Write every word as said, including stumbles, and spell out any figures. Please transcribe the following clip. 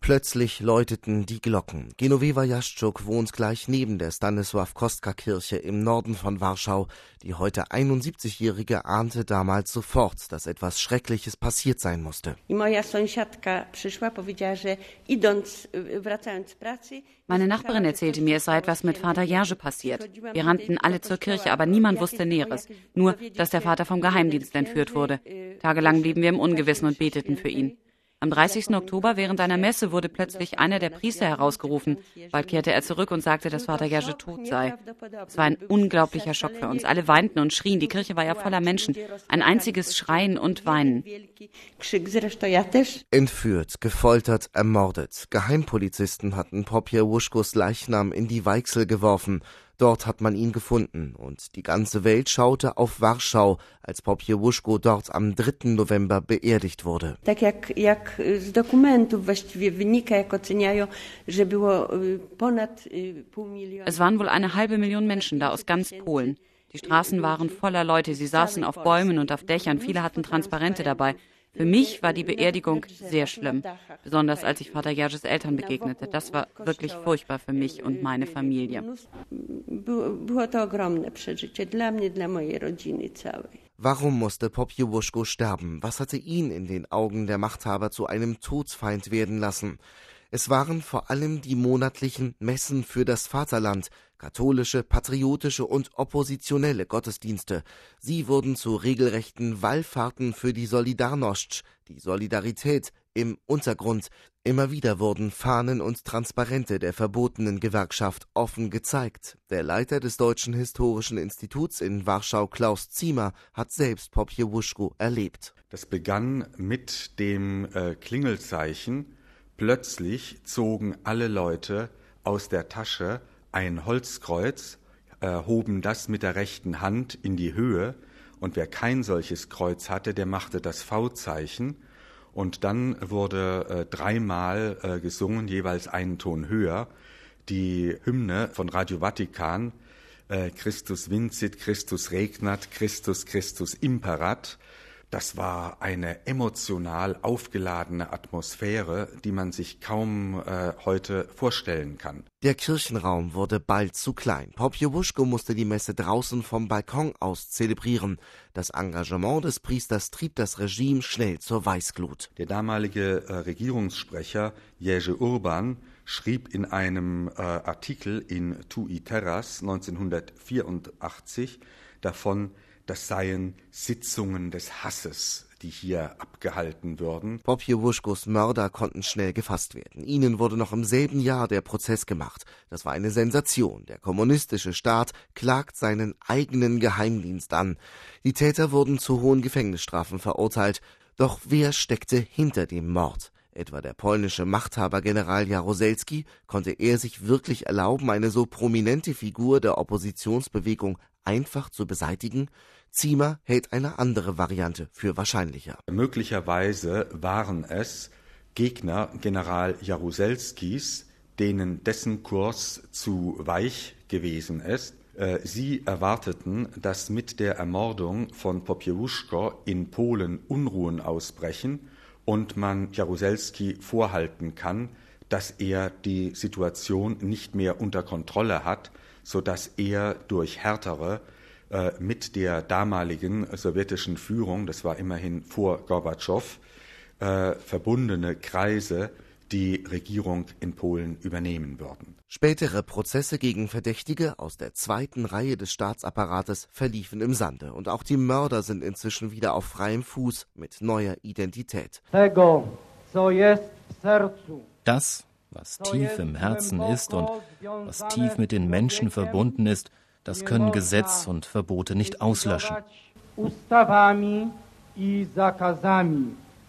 Plötzlich läuteten die Glocken. Genowefa Jaschczuk wohnt gleich neben der Stanisław-Kostka-Kirche im Norden von Warschau. Die heute einundsiebzigjährige ahnte damals sofort, dass etwas Schreckliches passiert sein musste. Meine Nachbarin erzählte mir, es sei etwas mit Vater Jerzy passiert. Wir rannten alle zur Kirche, aber niemand wusste Näheres. Nur, dass der Vater vom Geheimdienst entführt wurde. Tagelang blieben wir im Ungewissen und beteten für ihn. Am dreißigsten Oktober während einer Messe wurde plötzlich einer der Priester herausgerufen. Bald kehrte er zurück und sagte, dass Vater Jerzy tot sei. Es war ein unglaublicher Schock für uns. Alle weinten und schrien. Die Kirche war ja voller Menschen. Ein einziges Schreien und Weinen. Entführt, gefoltert, ermordet. Geheimpolizisten hatten Popiełuszkos Leichnam in die Weichsel geworfen. Dort hat man ihn gefunden und die ganze Welt schaute auf Warschau, als Popiełuszko dort am dritten November beerdigt wurde. Es waren wohl eine halbe Million Menschen da aus ganz Polen. Die Straßen waren voller Leute, sie saßen auf Bäumen und auf Dächern, viele hatten Transparente dabei. Für mich war die Beerdigung sehr schlimm, besonders als ich Vater Jerzys Eltern begegnete. Das war wirklich furchtbar für mich und meine Familie. Warum musste Popiełuszko sterben? Was hatte ihn in den Augen der Machthaber zu einem Todfeind werden lassen? Es waren vor allem die monatlichen Messen für das Vaterland, katholische, patriotische und oppositionelle Gottesdienste. Sie wurden zu regelrechten Wallfahrten für die Solidarność, die Solidarität im Untergrund. Immer wieder wurden Fahnen und Transparente der verbotenen Gewerkschaft offen gezeigt. Der Leiter des Deutschen Historischen Instituts in Warschau, Klaus Ziemer, hat selbst Popiełuszko erlebt. Das begann mit dem äh, Klingelzeichen. Plötzlich zogen alle Leute aus der Tasche ein Holzkreuz, erhoben das mit der rechten Hand in die Höhe, und wer kein solches Kreuz hatte, der machte das V-Zeichen, und dann wurde äh, dreimal äh, gesungen, jeweils einen Ton höher, die Hymne von Radio Vatikan, äh, Christus vincit, Christus regnat, Christus, Christus imperat. Das war eine emotional aufgeladene Atmosphäre, die man sich kaum äh, heute vorstellen kann. Der Kirchenraum wurde bald zu klein. Popiełuszko musste die Messe draußen vom Balkon aus zelebrieren. Das Engagement des Priesters trieb das Regime schnell zur Weißglut. Der damalige äh, Regierungssprecher Jerzy Urban schrieb in einem äh, Artikel in Tui Terras neunzehnhundertvierundachtzig davon, das seien Sitzungen des Hasses, die hier abgehalten würden. Popiełuszkos Mörder konnten schnell gefasst werden. Ihnen wurde noch im selben Jahr der Prozess gemacht. Das war eine Sensation. Der kommunistische Staat klagt seinen eigenen Geheimdienst an. Die Täter wurden zu hohen Gefängnisstrafen verurteilt. Doch wer steckte hinter dem Mord? Etwa der polnische Machthaber General Jaruzelski? Konnte er sich wirklich erlauben, eine so prominente Figur der Oppositionsbewegung einfach zu beseitigen? Ziemer hält eine andere Variante für wahrscheinlicher. Möglicherweise waren es Gegner General Jaruzelskis, denen dessen Kurs zu weich gewesen ist. Sie erwarteten, dass mit der Ermordung von Popiełuszko in Polen Unruhen ausbrechen und man Jaruzelski vorhalten kann, dass er die Situation nicht mehr unter Kontrolle hat, sodass er durch härtere äh, mit der damaligen sowjetischen Führung, das war immerhin vor Gorbatschow, äh, verbundene Kreise die Regierung in Polen übernehmen würden. Spätere Prozesse gegen Verdächtige aus der zweiten Reihe des Staatsapparates verliefen im Sande. Und auch die Mörder sind inzwischen wieder auf freiem Fuß mit neuer Identität. Das, was tief im Herzen ist und was tief mit den Menschen verbunden ist, das können Gesetz und Verbote nicht auslöschen.